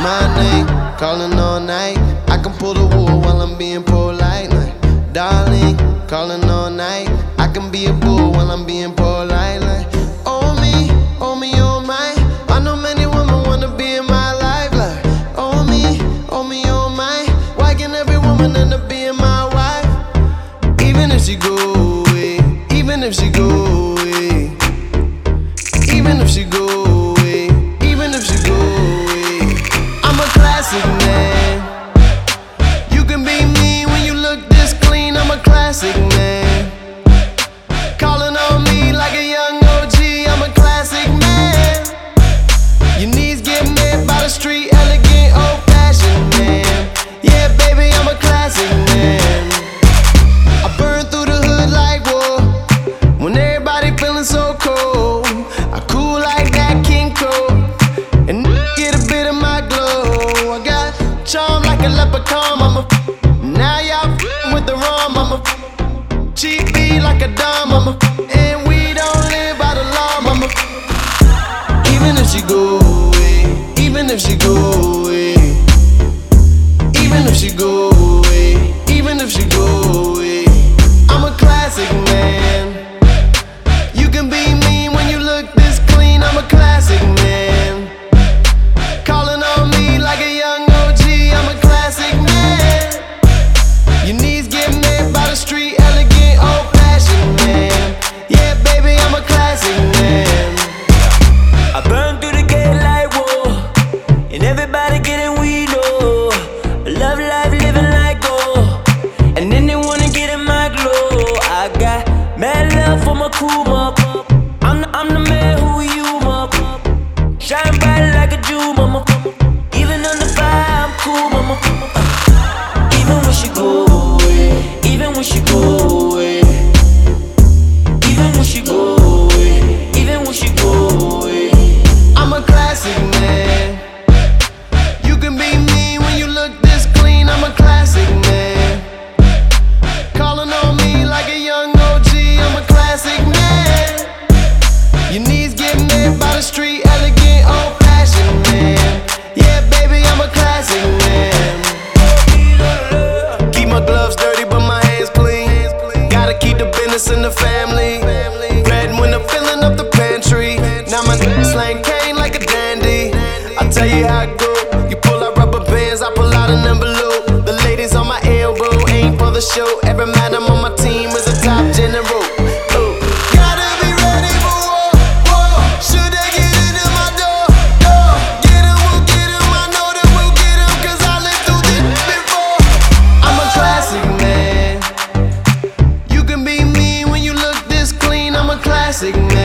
My name, calling all night. I can pull the wool while I'm being polite. Like, darling, calling all night. I can be a bull while I'm being polite. Like, oh me, oh my. I know many women wanna be in my life. Like, oh me, oh my. Why can't every woman end up being my wife? Even if she go away, even if she go away, even if she go away, even if she go away, I'm a classic man. You can be mean when you look this clean. I'm a classic man. Calling on me like a young OG. I'm a classic man. Your knees get met by the street, elegant, old-fashioned man. Yeah, baby, I'm a classic man. I burn through the hood like war. When everybody feeling so cold, I cool like that King Cole, and get a bit of my glow. I got charm like a leprechaun, mama. Now y'all with the rum, mama. Cheap beat like a dime, mama. And we don't live by the law, mama. Even if she go away, even if she go away, even if she go away, even if she go away, I'm a classic man. You can be mean when you look this clean. I'm a classic man. Calling on me like a young OG. I'm a classic man. Your knees get met by the street, elegant, old-fashioned man. Yeah, baby, I'm a classic man. I burn through the gate like whoa, and everybody getting weed, oh. Love life, living like gold, and then they wanna get in my glow. I got mad love for my crew, mama. I'm the man who you, mama. Shine bright like a Jew, mama. Even under fire, I'm cool, mama. Even when she go away, even when she go away, even when she go away, even when she go away, I'm a classic man. You can be mean when you look this clean. I'm a classic man. Calling on me like a young OG. I'm a classic man. Your knees get met by the street, elegant, old-fashioned man. Yeah, baby, I'm a classic man. Keep my gloves dirty, but my hands clean. Gotta keep the business in the family. Red when I'm filling up the pantry. Now my slang cane like a dandy. I tell you how it go. You pull out rubber bands, I pull out an envelope. The ladies on my elbow ain't for the show. Every madam on my team is a top general. Oh. Gotta be ready for war, war. Should they get into my door, door? Get 'em, we'll get 'em. I know that we'll get 'em, 'cause I lived through this before. I'm a classic man. You can be mean when you look this clean. I'm a classic man.